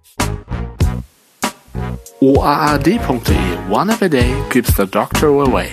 OAAD.de One App a Day keeps the doctor away.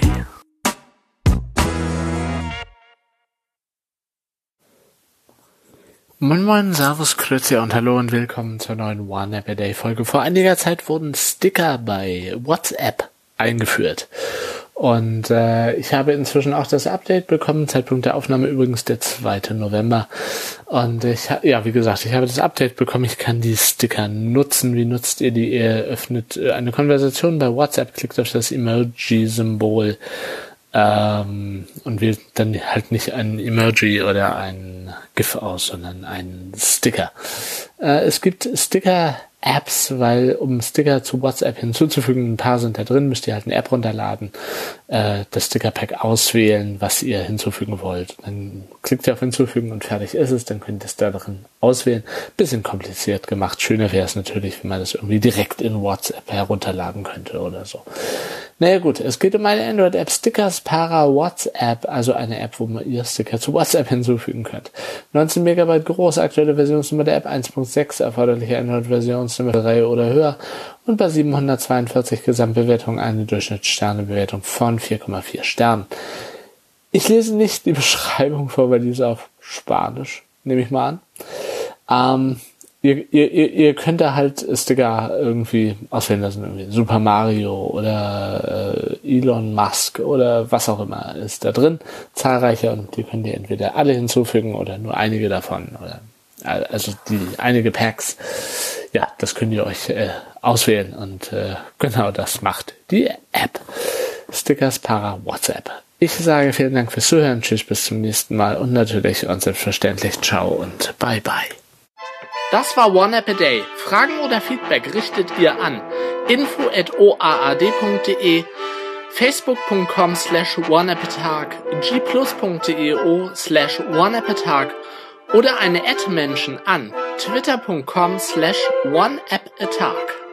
Moin Moin, Servus, Grüezi und Hallo und willkommen zur neuen One App a Day Folge. Vor einiger Zeit wurden Sticker bei WhatsApp eingeführt. Und ich habe inzwischen auch das Update bekommen, Zeitpunkt der Aufnahme übrigens der 2. November. Und wie gesagt, ich habe das Update bekommen, ich kann die Sticker nutzen. Wie nutzt ihr die? Ihr öffnet eine Konversation bei WhatsApp, klickt auf das Emoji-Symbol und wählt dann halt nicht ein Emoji oder ein GIF aus, sondern einen Sticker. Es gibt Sticker-Apps, weil um Sticker zu WhatsApp hinzuzufügen, ein paar sind da drin, müsst ihr halt eine App runterladen, das Sticker-Pack auswählen, was ihr hinzufügen wollt. Dann klickt ihr auf Hinzufügen und fertig ist es, dann könnt ihr es da drin auswählen. Bisschen kompliziert gemacht. Schöner wäre es natürlich, wenn man das irgendwie direkt in WhatsApp herunterladen könnte oder so. Naja gut, es geht um eine Android-App Stickers para WhatsApp, also eine App, wo man ihr Sticker zu WhatsApp hinzufügen könnt. 19 MB groß, aktuelle Versionsnummer der App 1.6, erforderliche Android-Versionsnummer 3 oder höher und bei 742 Gesamtbewertungen eine Durchschnittssternebewertung von 4,4 Sternen. Ich lese nicht die Beschreibung vor, weil die ist auf Spanisch, nehme ich mal an. Ihr könnt da halt Sticker irgendwie auswählen lassen, irgendwie Super Mario oder Elon Musk oder was auch immer ist da drin, zahlreiche, und die könnt ihr entweder alle hinzufügen oder nur einige davon, oder also die einige Packs. Ja, das könnt ihr euch auswählen und genau das macht die App Stickers para WhatsApp. Ich sage vielen Dank fürs Zuhören, tschüss, bis zum nächsten Mal und natürlich und selbstverständlich ciao und bye bye. Das war One App a Day. Fragen oder Feedback richtet ihr an info@oaad.de, facebook.com/oneappatag, gplus.io/oneappatag oder eine @Menschen an twitter.com/oneappatag.